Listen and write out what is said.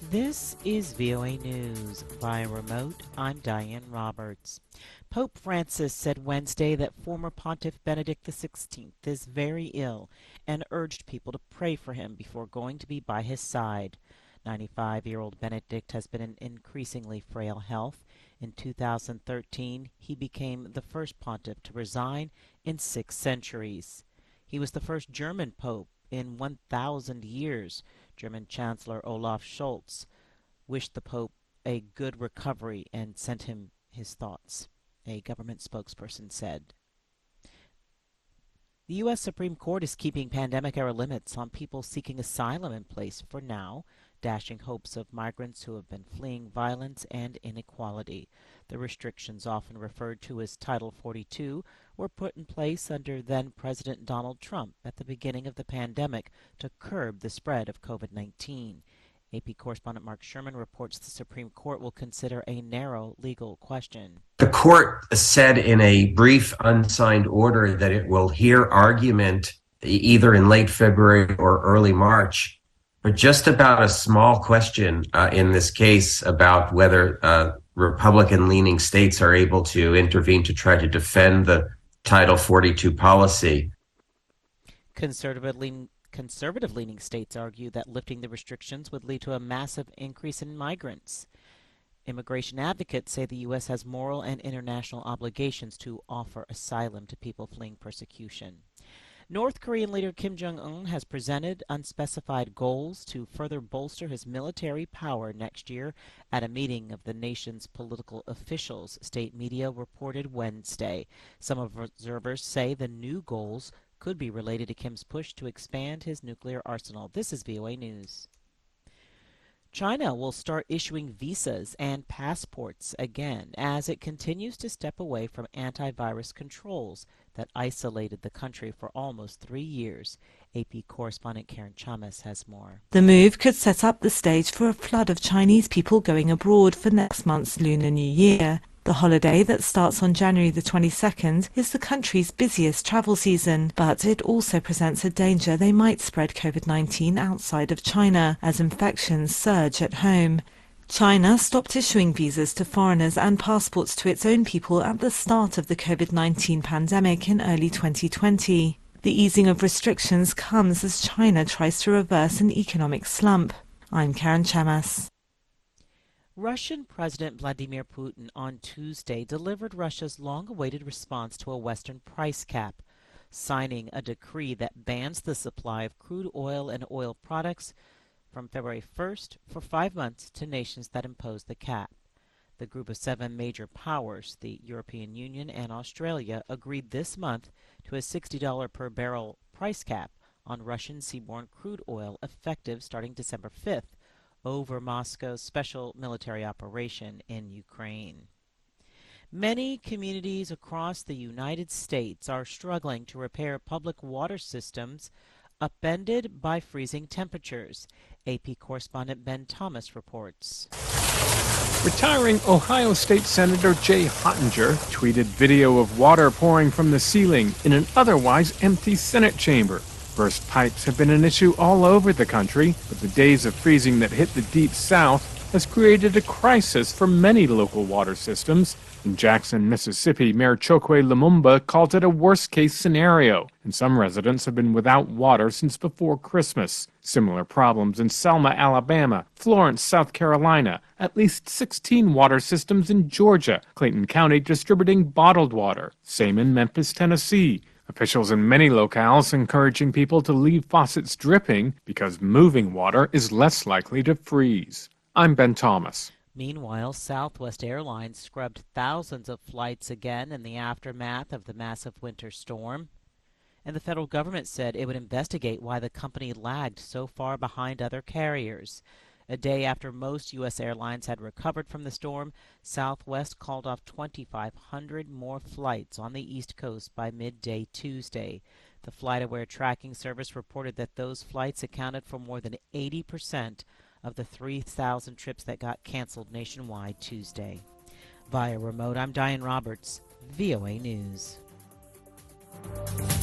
This is VOA News. Via remote, I'm Diane Roberts. Pope Francis said Wednesday that former Pontiff Benedict XVI is very ill and urged people to pray for him before going to be by his side. 95-year-old Benedict has been in increasingly frail health. In 2013, he became the first pontiff to resign in 6 centuries. He was the first German pope in 1,000 years. German Chancellor Olaf Scholz wished the Pope a good recovery and sent him his thoughts, a government spokesperson said. The U.S. Supreme Court is keeping pandemic-era limits on people seeking asylum in place for now, dashing hopes of migrants who have been fleeing violence and inequality. The restrictions, often referred to as Title 42, were put in place under then-President Donald Trump at the beginning of the pandemic to curb the spread of COVID-19. AP correspondent Mark Sherman reports the Supreme Court will consider a narrow legal question. The court said in a brief unsigned order that it will hear argument either in late February or early March, but just about a small question in this case about whether Republican-leaning states are able to intervene to try to defend the Title 42 policy. Conservative-leaning states argue that lifting the restrictions would lead to a massive increase in migrants. Immigration advocates say the U.S. has moral and international obligations to offer asylum to people fleeing persecution. North Korean leader Kim Jong-un has presented unspecified goals to further bolster his military power next year at a meeting of the nation's political officials, state media reported Wednesday. Some observers say the new goals could be related to Kim's push to expand his nuclear arsenal. This is VOA News. China will start issuing visas and passports again as it continues to step away from antivirus controls that isolated the country for almost 3 years. AP correspondent Karen Chamas has more. The move could set up the stage for a flood of Chinese people going abroad for next month's Lunar New Year. The holiday that starts on January the 22nd is the country's busiest travel season, but it also presents a danger they might spread COVID-19 outside of China as infections surge at home. China stopped issuing visas to foreigners and passports to its own people at the start of the COVID-19 pandemic in early 2020. The easing of restrictions comes as China tries to reverse an economic slump. I'm Karen Chamas. Russian President Vladimir Putin on Tuesday delivered Russia's long-awaited response to a Western price cap, signing a decree that bans the supply of crude oil and oil products from February 1st for 5 months to nations that impose the cap. The group of 7 major powers, the European Union and Australia, agreed this month to a $60 per barrel price cap on Russian seaborne crude oil effective starting December 5th. Over Moscow's special military operation in Ukraine. Many communities across the United States are struggling to repair public water systems upended by freezing temperatures. AP correspondent Ben Thomas reports. Retiring Ohio State Senator Jay Hottinger tweeted video of water pouring from the ceiling in an otherwise empty Senate chamber. Burst pipes have been an issue all over the country, but the days of freezing that hit the deep south has created a crisis for many local water systems. In Jackson, Mississippi, Mayor Chokwe Lumumba called it a worst-case scenario, and some residents have been without water since before Christmas. Similar problems in Selma, Alabama, Florence, South Carolina, at least 16 water systems in Georgia, Clayton County distributing bottled water, same in Memphis, Tennessee. Officials in many locales encouraging people to leave faucets dripping because moving water is less likely to freeze. I'm Ben Thomas. Meanwhile, Southwest Airlines scrubbed thousands of flights again in the aftermath of the massive winter storm. And the federal government said it would investigate why the company lagged so far behind other carriers. A day after most U.S. airlines had recovered from the storm, Southwest called off 2,500 more flights on the East Coast by midday Tuesday. The FlightAware tracking service reported that those flights accounted for more than 80% of the 3,000 trips that got canceled nationwide Tuesday. Via remote, I'm Diane Roberts, VOA News.